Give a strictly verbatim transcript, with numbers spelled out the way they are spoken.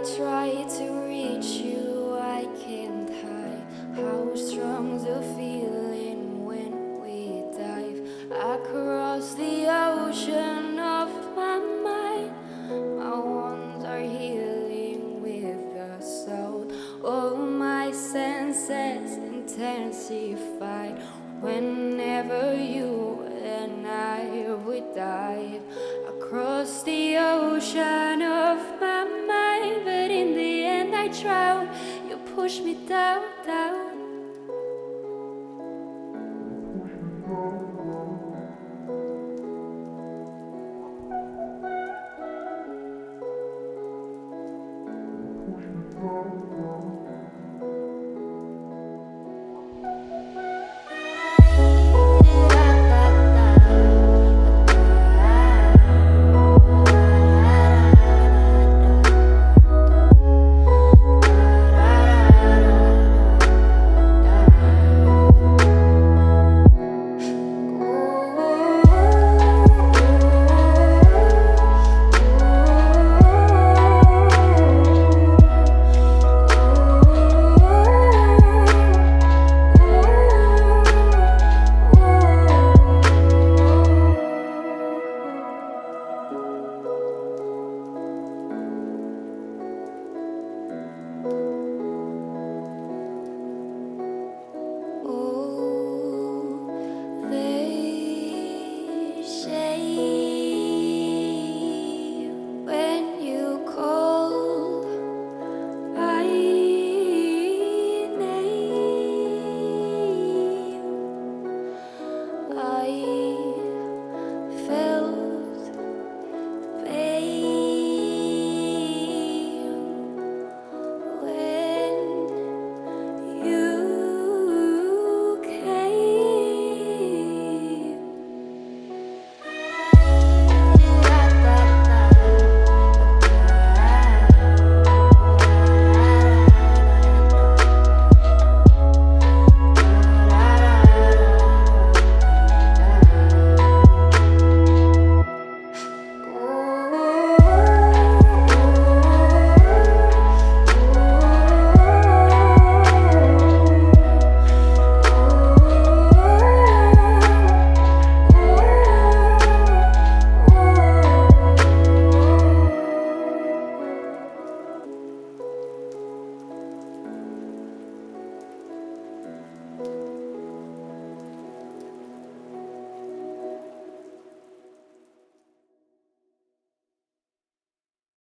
try to reach you, I can't hide how strong the feeling when we dive across the ocean of my mind. My wounds are healing with the soul. All my senses intensified whenever you and I would dive across the ocean of my mind. But in the end I drown. You push me down, down.